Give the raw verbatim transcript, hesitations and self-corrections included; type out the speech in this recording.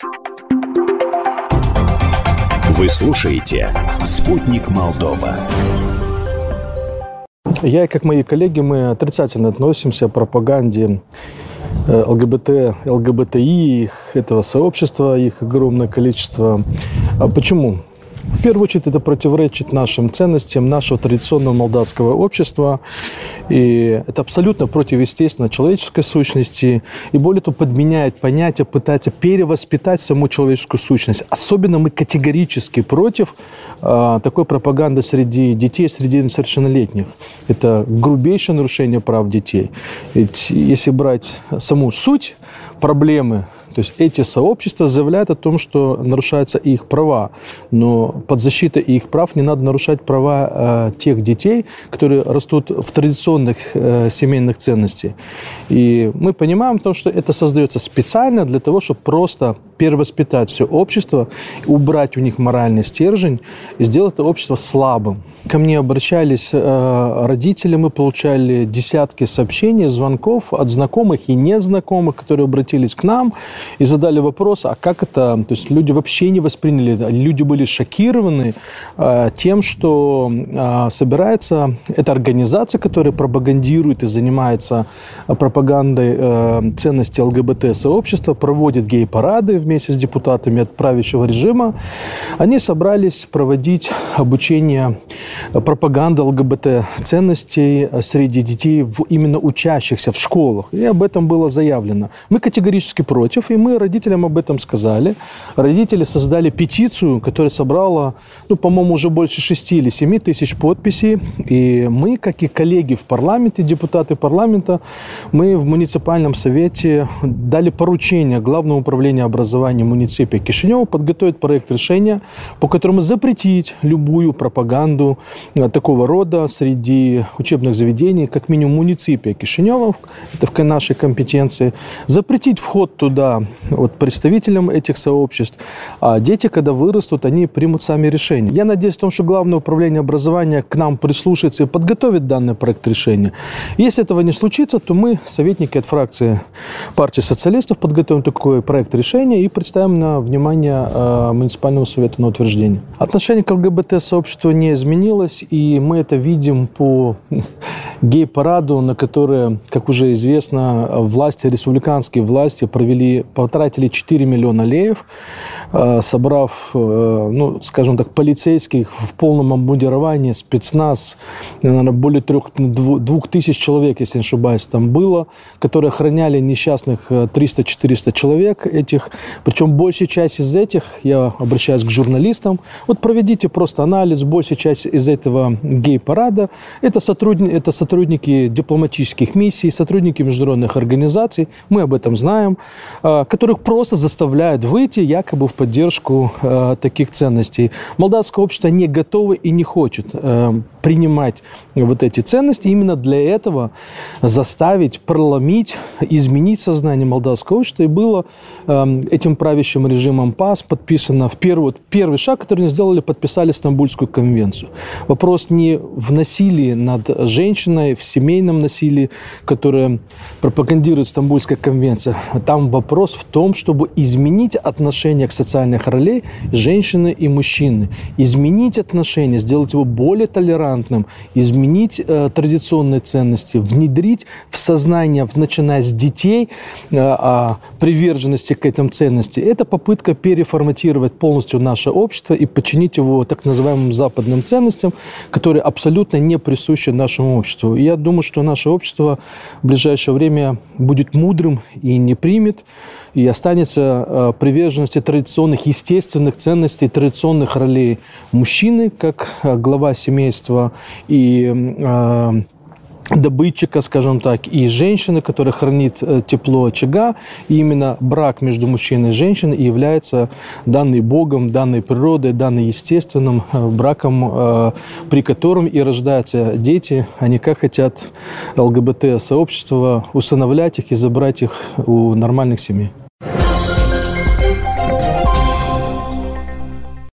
Вы слушаете «Спутник Молдова». Я и как мои коллеги, мы отрицательно относимся к пропаганде ЛГБТ, ЛГБТИ, их, этого сообщества, их огромное количество. А почему? В первую очередь, это противоречит нашим ценностям, нашего традиционного молдавского общества. И это абсолютно противоестественно человеческой сущности. И более того, подменяет понятие, пытается перевоспитать саму человеческую сущность. Особенно мы категорически против э, такой пропаганды среди детей, среди несовершеннолетних. Это грубейшее нарушение прав детей. Ведь если брать саму суть проблемы, то есть эти сообщества заявляют о том, что нарушаются их права, но под защитой их прав не надо нарушать права э, тех детей, которые растут в традиционных э, семейных ценностях. И мы понимаем, то, что это создается специально для того, чтобы просто перевоспитать все общество, убрать у них моральный стержень и сделать это общество слабым. Ко мне обращались э, родители, мы получали десятки сообщений, звонков от знакомых и незнакомых, которые обратились к нам и задали вопрос, а как это, то есть люди вообще не восприняли, люди были шокированы э, тем, что э, собирается эта организация, которая пропагандирует и занимается пропагандой э, ценностей ЛГБТ-сообщества, проводит гей-парады вместе с депутатами от правящего режима. Они собрались проводить обучение пропаганды ЛГБТ-ценностей среди детей, в, именно учащихся в школах. И об этом было заявлено. Мы категорически против, и мы родителям об этом сказали. Родители создали петицию, которая собрала, ну, по-моему, уже больше шести или семи тысяч подписей. И мы, как и коллеги в парламенте, депутаты парламента, мы в муниципальном совете дали поручение Главному управлению образования муниципия Кишинева подготовить проект решения, по которому запретить любую пропаганду такого рода среди учебных заведений, как минимум муниципия Кишинева, это в нашей компетенции, запретить вход туда вот, представителям этих сообществ, а дети, когда вырастут, они примут сами решения. Я надеюсь, в том, что Главное управление образования к нам прислушается и подготовит данный проект решения. Если этого не случится, то мы, советники от фракции партии социалистов, подготовим такой проект решения и представим на внимание э, муниципального совета на утверждение. Отношение к ЛГБТ-сообществу не изменилось, и мы это видим по гей-параду, на который, как уже известно, власти, республиканские власти провели, потратили четыре миллиона леев, собрав, ну, скажем так, полицейских в полном обмундировании, спецназ, наверное, более трех, двух тысяч человек, если не ошибаюсь, там было, которые охраняли несчастных триста-четыреста человек этих, причем большая часть из этих, я обращаюсь к журналистам, вот проведите просто анализ, большая часть из этого гей-парада, это сотрудники, это сотрудники дипломатических миссий, сотрудники международных организаций, мы об этом знаем, которых просто заставляют выйти якобы в поддержку э, таких ценностей. Молдавское общество не готово и не хочет э, принимать вот эти ценности. Именно для этого заставить, проломить, изменить сознание молдавского общества. И было э, этим правящим режимом ПАС подписано в первый, первый шаг, который они сделали, подписали Стамбульскую конвенцию. Вопрос не в насилии над женщиной, в семейном насилии, которое пропагандирует Стамбульская конвенция. Там вопрос в том, чтобы изменить отношение к социальных ролей женщины и мужчины. Изменить отношения, сделать его более толерантным, изменить э, традиционные ценности, внедрить в сознание, начиная с детей, э, о приверженности к этим ценностям. Это попытка переформатировать полностью наше общество и подчинить его так называемым западным ценностям, которые абсолютно не присущи нашему обществу. И я думаю, что наше общество в ближайшее время будет мудрым и не примет, и останется э, приверженности традиционных, естественных ценностей, традиционных ролей мужчины, как э, глава семейства, и э, добытчика, скажем так, и женщины, которая хранит э, тепло очага. И именно брак между мужчиной и женщиной является данный Богом, данной природой, данным естественным э, браком, э, при котором и рождаются дети, а не как хотят ЛГБТ-сообщества усыновлять их и забрать их у нормальных семей.